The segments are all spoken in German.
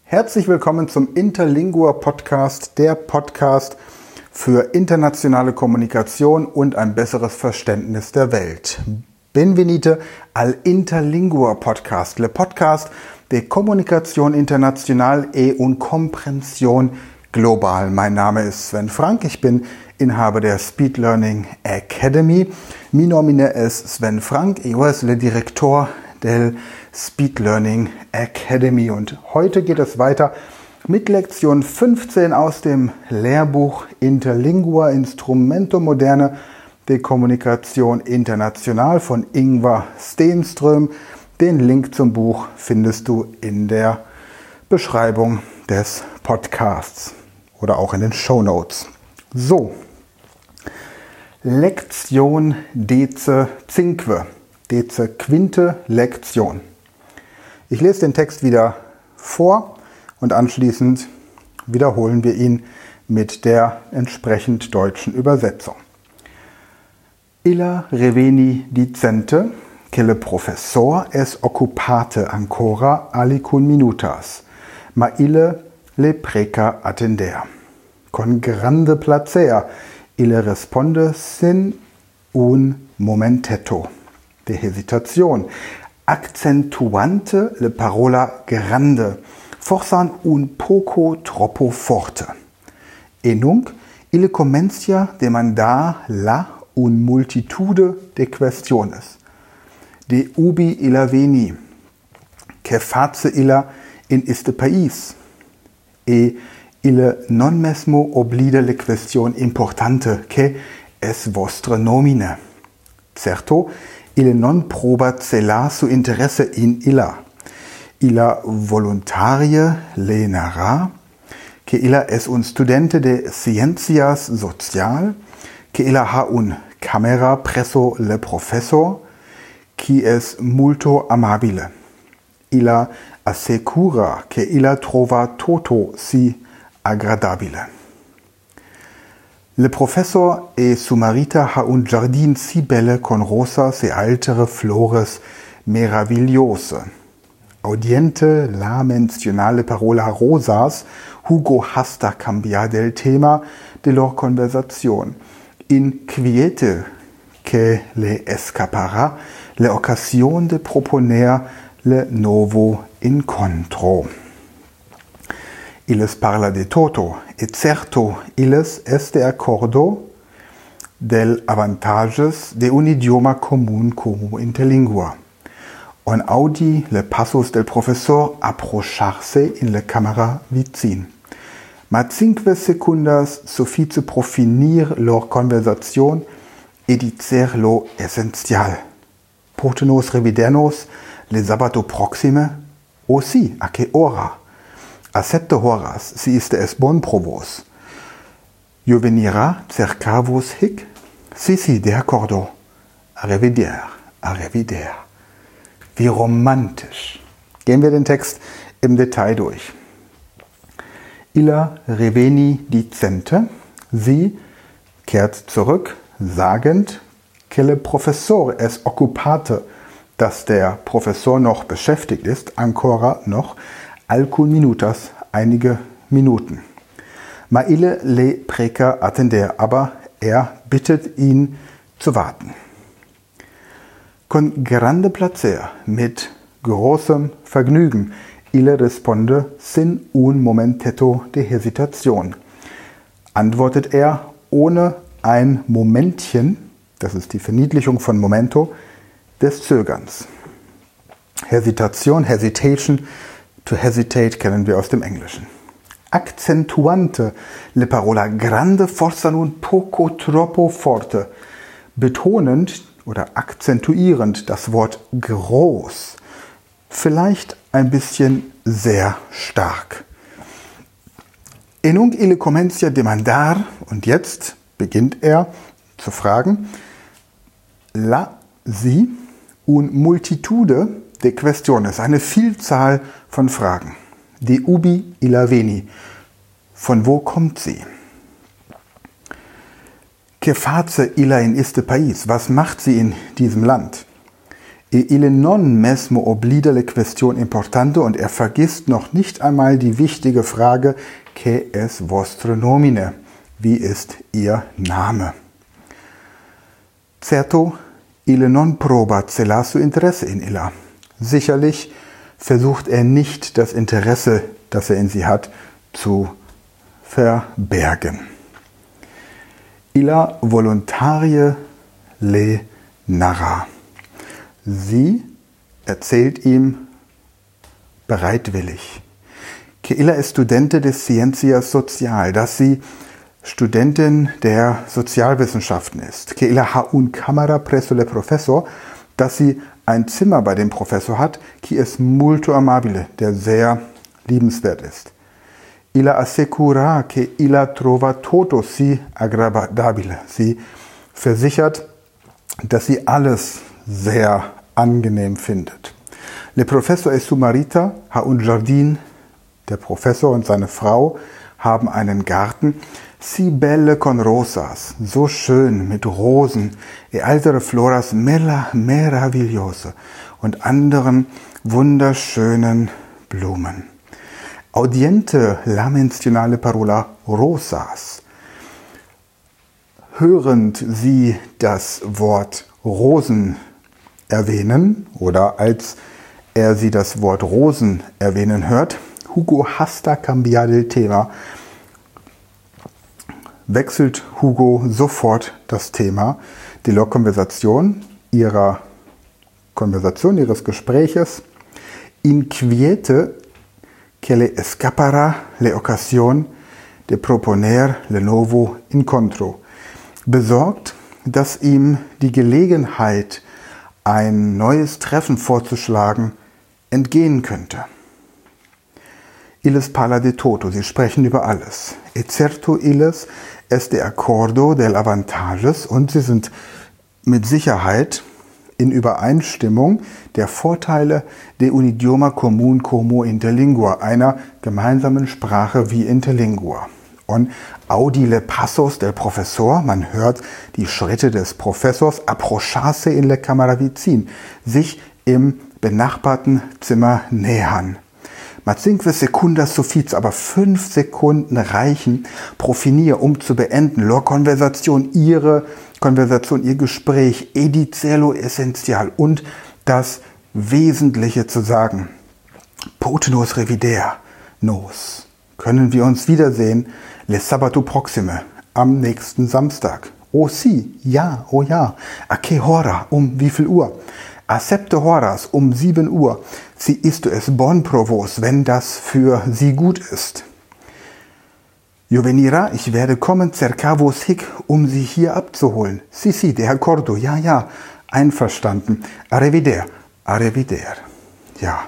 Herzlich willkommen zum Interlingua Podcast, der Podcast für internationale Kommunikation und ein besseres Verständnis der Welt. Benvenite al Interlingua Podcast, le podcast de Kommunikation international e un comprensión global. Mein Name ist Sven Frank, ich bin Inhaber der Speed Learning Academy. Mi nomine es Sven Frank, yo es le director del Speed Learning Academy. Und heute geht es weiter mit Lektion 15 aus dem Lehrbuch Interlingua Instrumento Moderne de Kommunikation International von Ingvar Stenström. Den Link zum Buch findest du in der Beschreibung des Podcasts oder auch in den Shownotes. So, Lektion Deze quinte Lektion. Ich lese den Text wieder vor und anschließend wiederholen wir ihn mit der entsprechend deutschen Übersetzung. Illa reveni dicente che le professor es occupate ancora alicun minutas, ma ille le preca attender. Con grande placer ille responde sin un momentetto de hesitation, accentuante le parola grande, forsan un poco troppo forte. E nunc ille comencia demandar la un multitude de questiones. De ubi illa veni, che face illa in iste país, e ille non mesmo oblida le question importante, che es vostre nomine. Certo, ille non probat celar su interesse in illa. Illa voluntarie le narra, che illa es un studente de ciencias social, che illa ha un camera presso le professor, qui es multo amabile. Illa assecura che illa trova toto si agradabile. Le professor e su marita ha un giardin si belle con rosas e altere flores meravigliose. Audiente la mencionale parola rosas, Hugo hasta cambiar del tema de lor conversación. Inquiete que le escapará le ocasión de proponer le novo incontro. Illes parla de toto, et certo illes es de accordo del avantages de un idioma común como interlingua. On audi le passos del professor approcharse in le camera vicin. Ma 5 secundas suffice pro finir lor conversación e dicer lo essential. Potenos revidernos le sabato proxime, o si, a che ora? A 7 horas, si iste es bon pro vos. Io venira cercar vos hic? Si, de accordo. A revider. Wie romantisch. Gehen wir den Text im Detail durch. Illa reveni dicente, sie kehrt zurück, sagend, che le professor es occupate, dass der Professor noch beschäftigt ist, ancora noch, alcun minutas, einige Minuten. Ma ille le preca attender, aber er bittet ihn zu warten. Con grande placer, mit großem Vergnügen, ille responde sin un momentetto de hesitation. Antwortet er ohne ein Momentchen, das ist die Verniedlichung von Momento, des Zögerns. Hesitation, to hesitate kennen wir aus dem Englischen. Accentuante le parola grande forza un poco troppo forte. Betonend oder akzentuierend das Wort groß. Vielleicht ein bisschen sehr stark. E nunc ille comencia demandar, und jetzt beginnt er zu fragen, sie un multitude de questiones, eine Vielzahl von Fragen. De ubi illa veni, von wo kommt sie? Che face illa in iste país, was macht sie in diesem Land? E il non mesmo oblida le questione importante, und er vergisst noch nicht einmal die wichtige Frage, che es vostro nomine? Wie ist Ihr Name? Certo, il non proba celar su interesse in illa. Sicherlich versucht er nicht, das Interesse, das er in sie hat, zu verbergen. Illa volontarie le narra. Sie erzählt ihm bereitwillig. Que illa è studente de scienzias social, dass sie Studentin der Sozialwissenschaften ist. Que illa ha un camera presso le professor, dass sie ein Zimmer bei dem Professor hat, qui es multo amabile, der sehr liebenswert ist. Illa assicura che illa trova toto si agradabile. Sie versichert, dass sie alles sehr angenehm findet. Le professor e su marita ha un giardin. Der Professor und seine Frau haben einen Garten. Si belle con rosas, so schön mit Rosen, e altere floras meravigliose, und anderen wunderschönen Blumen. Audiente la menzionale parola rosas. Hörend sie das Wort Rosen erwähnen, oder als er sie das Wort Rosen erwähnen hört, Hugo hasta cambiare il tema, wechselt Hugo sofort das Thema de la conversation, ihres Gespräches, inquiete que le escapara le ocasión de proponer le nuevo encontro, besorgt, dass ihm die Gelegenheit, ein neues Treffen vorzuschlagen, entgehen könnte. Illes parla de toto, sie sprechen über alles. E certo illes es de accordo del avantages, und sie sind mit Sicherheit in Übereinstimmung der Vorteile de un idioma común como interlingua, einer gemeinsamen Sprache wie Interlingua. Und audile passos del professor, man hört die Schritte des Professors, approcharse in le camera vicin, sich im benachbarten Zimmer nähern. Ma 5 secundas suffiz, aber 5 Sekunden reichen pro finir, um zu beenden, lor Konversation, ihr Gespräch, edicelo essential, und das Wesentliche zu sagen. Potenos revider, nos. Können wir uns wiedersehen, le sabato proxime, am nächsten Samstag. Oh si, ja, oh ja. A que hora, um wie viel Uhr? A septe horas, um 7 Uhr. Si isto es bon provos, wenn das für Sie gut ist. Io venira, ich werde kommen, cercavos hic, um Sie hier abzuholen. Si, de accordo, ja, einverstanden. Arriveder, arriveder. Ja,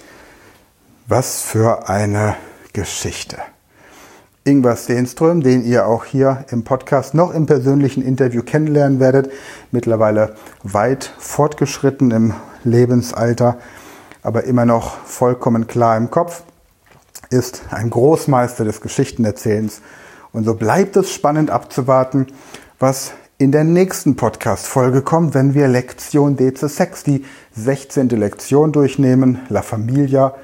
was für eine Geschichte. Ingvar Stenström, den ihr auch hier im Podcast noch im persönlichen Interview kennenlernen werdet, mittlerweile weit fortgeschritten im Lebensalter, aber immer noch vollkommen klar im Kopf, ist ein Großmeister des Geschichtenerzählens. Und so bleibt es spannend abzuwarten, was in der nächsten Podcast-Folge kommt, wenn wir Lektion 16, die 16. Lektion durchnehmen, La Familia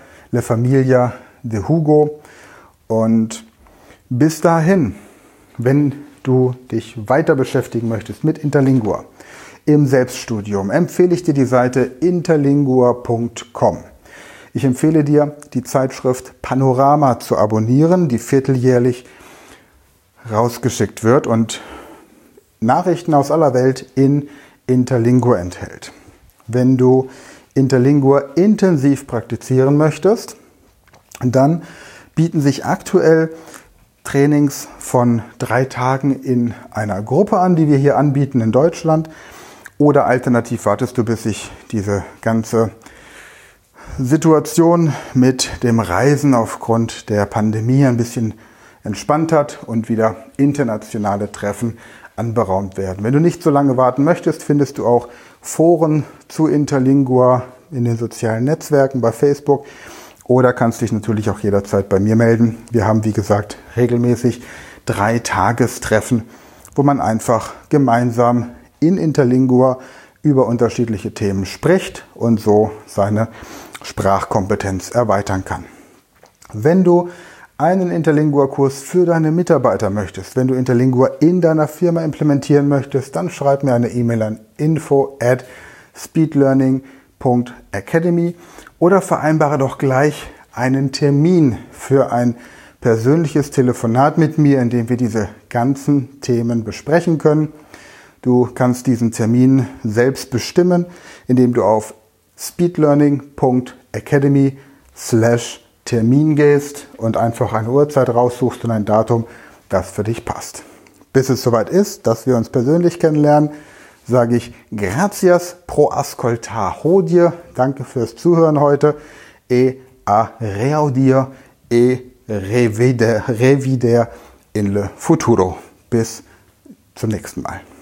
de Hugo. Und bis dahin, wenn du dich weiter beschäftigen möchtest mit Interlingua im Selbststudium, empfehle ich dir die Seite interlingua.com. Ich empfehle dir, die Zeitschrift Panorama zu abonnieren, die vierteljährlich rausgeschickt wird und Nachrichten aus aller Welt in Interlingua enthält. Wenn du Interlingua intensiv praktizieren möchtest, dann bieten sich aktuell Trainings von 3 Tagen in einer Gruppe an, die wir hier anbieten in Deutschland. Oder alternativ wartest du, bis sich diese ganze Situation mit dem Reisen aufgrund der Pandemie ein bisschen entspannt hat und wieder internationale Treffen anberaumt werden. Wenn du nicht so lange warten möchtest, findest du auch Foren zu Interlingua in den sozialen Netzwerken bei Facebook. Oder kannst dich natürlich auch jederzeit bei mir melden. Wir haben, wie gesagt, regelmäßig 3 Tagestreffen, wo man einfach gemeinsam in Interlingua über unterschiedliche Themen spricht und so seine Sprachkompetenz erweitern kann. Wenn du einen Interlingua-Kurs für deine Mitarbeiter möchtest, wenn du Interlingua in deiner Firma implementieren möchtest, dann schreib mir eine E-Mail an info@speedlearning.academy oder vereinbare doch gleich einen Termin für ein persönliches Telefonat mit mir, in dem wir diese ganzen Themen besprechen können. Du kannst diesen Termin selbst bestimmen, indem du auf speedlearning.academy/Termin gehst und einfach eine Uhrzeit raussuchst und ein Datum, das für dich passt. Bis es soweit ist, dass wir uns persönlich kennenlernen, sage ich Gracias pro ascoltar hodie. Danke fürs Zuhören heute. E a reaudir e revider in le futuro. Bis zum nächsten Mal.